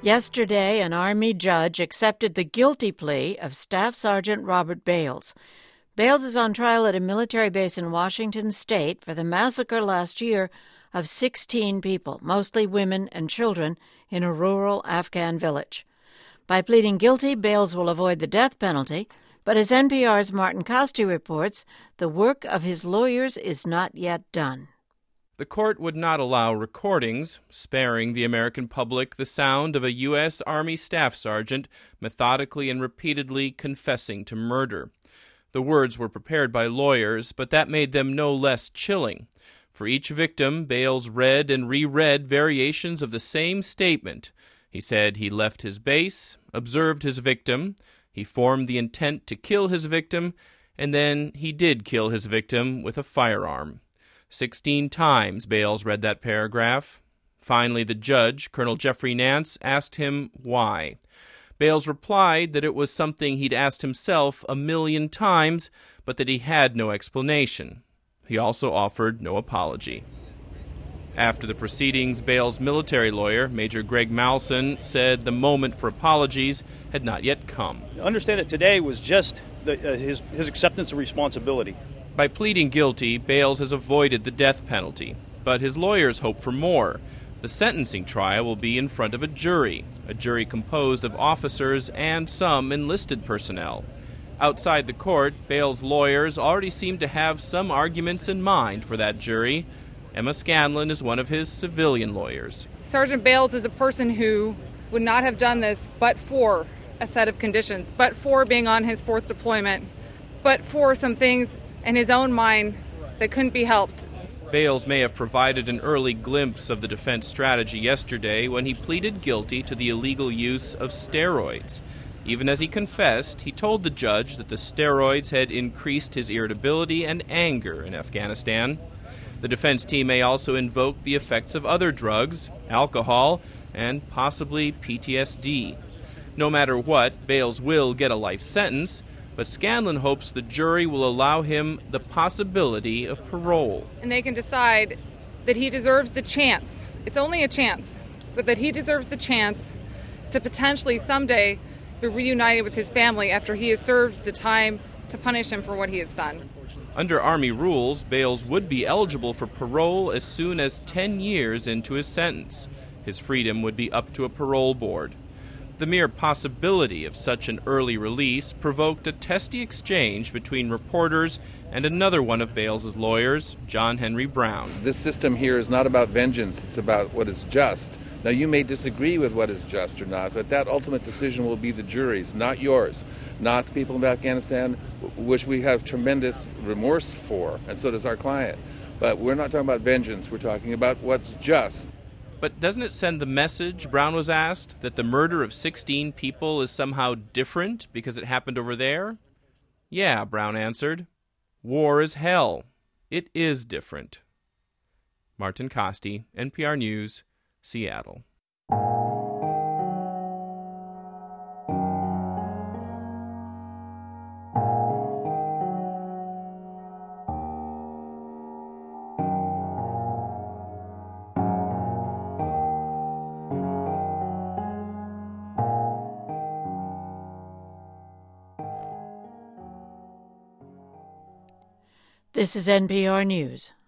Yesterday, an Army judge accepted the guilty plea of Staff Sergeant Robert Bales. Bales is on trial at a military base in Washington state for the massacre last year of 16 people, mostly women and children, in a rural Afghan village. By pleading guilty, Bales will avoid the death penalty, but as NPR's Martin Costi reports, the work of his lawyers is not yet done. The court would not allow recordings, sparing the American public the sound of a U.S. Army staff sergeant methodically and repeatedly confessing to murder. The words were prepared by lawyers, but that made them no less chilling. For each victim, Bales read and reread variations of the same statement. He said he left his base, observed his victim, he formed the intent to kill his victim, and then he did kill his victim with a firearm. 16 times Bales read that paragraph. Finally, the judge, Colonel Jeffrey Nance, asked him why. Bales replied that it was something he'd asked himself 1,000,000 times, but that he had no explanation. He also offered no apology. After the proceedings, Bales' military lawyer, Major Greg Malson, said the moment for apologies had not yet come. Understand that today was just his acceptance of responsibility. By pleading guilty, Bales has avoided the death penalty, but his lawyers hope for more. The sentencing trial will be in front of a jury composed of officers and some enlisted personnel. Outside the court, Bales' lawyers already seem to have some arguments in mind for that jury. Emma Scanlon is one of his civilian lawyers. Sergeant Bales is a person who would not have done this but for a set of conditions, but for being on his 4th deployment, but for some things in his own mind that couldn't be helped. Bales may have provided an early glimpse of the defense strategy yesterday when he pleaded guilty to the illegal use of steroids. Even as he confessed, he told the judge that the steroids had increased his irritability and anger in Afghanistan. The defense team may also invoke the effects of other drugs, alcohol, and possibly PTSD. No matter what, Bales will get a life sentence, but Scanlon hopes the jury will allow him the possibility of parole. And they can decide that he deserves the chance. It's only a chance, but that he deserves the chance to potentially someday be reunited with his family after he has served the time to punish him for what he has done. Under Army rules, Bales would be eligible for parole as soon as 10 years into his sentence. His freedom would be up to a parole board. The mere possibility of such an early release provoked a testy exchange between reporters and another one of Bales' lawyers, John Henry Brown. This system here is not about vengeance, it's about what is just. Now, you may disagree with what is just or not, but that ultimate decision will be the jury's, not yours, not the people of Afghanistan, which we have tremendous remorse for, and so does our client. But we're not talking about vengeance, we're talking about what's just. But doesn't it send the message, Brown was asked, that the murder of 16 people is somehow different because it happened over there? Yeah, Brown answered. War is hell. It is different. Martin Costi, NPR News, Seattle. This is NPR News.